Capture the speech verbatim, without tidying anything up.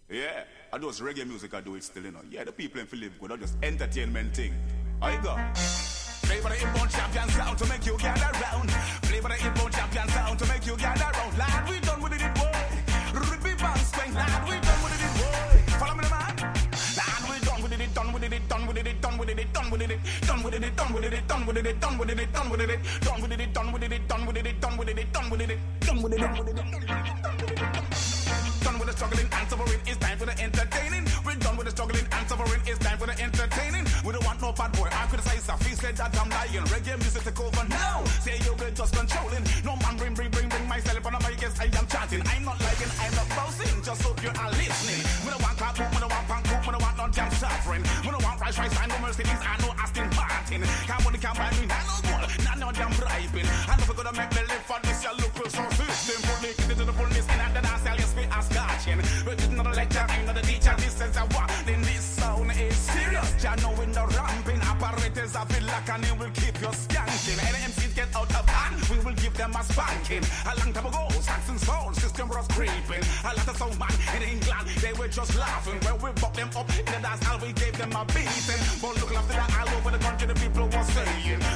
Yeah, I do reggae music, I do it still, you know. Yeah, the people in Philip good, not just entertainment thing. I go. Play for the inborn champion sound to make you gather round. Play for the inborn champion sound to make you gather round. Lad, we done with it, boy. Ribby band swing, lad, we done with it, boy. Follow me, man. Lad, we done with it, done with it, done with it, done with it, done with it, done with it, done with it, done with it, done with it, done with it, done with it, done with it, done with it, done with it, done with it, done with it, done with it, done with it. Done with the struggling and suffering, it's time for the entertaining. We're done with the struggling and suffering, it's time for the entertaining. We don't want no bad boy, I criticize a face, said that I'm lying. Reggae music take over now. Say you're just controlling. No man bring, bring, bring, bring myself on the mic, yes, I am chanting. I'm not lying, I'm not boasting, just hope you are listening. We don't want clap, we don't want punk, we don't want no damn suffering. We don't want rice, rice, I no Mercedes, I know Aston Martin. Can't want to come by me, I know gold, not no damn bribing. I know we're gonna make me live for this, your local source system. Put me into the police, and after that, I'll just be a scotching. But it's not a lecture, I'm not a teacher, this is a warning. This sound is serious. Ya know in the ramping apparatus, I feel like and it will keep you skanking. Any M Cs get out of hand, we will give them a spanking. A long time ago, Saxon soul system was creeping. A lot of sound man in England, they were just laughing. When we bucked them up in the dance hall, we gave them a beating. But look after that all over the country, the people were saying,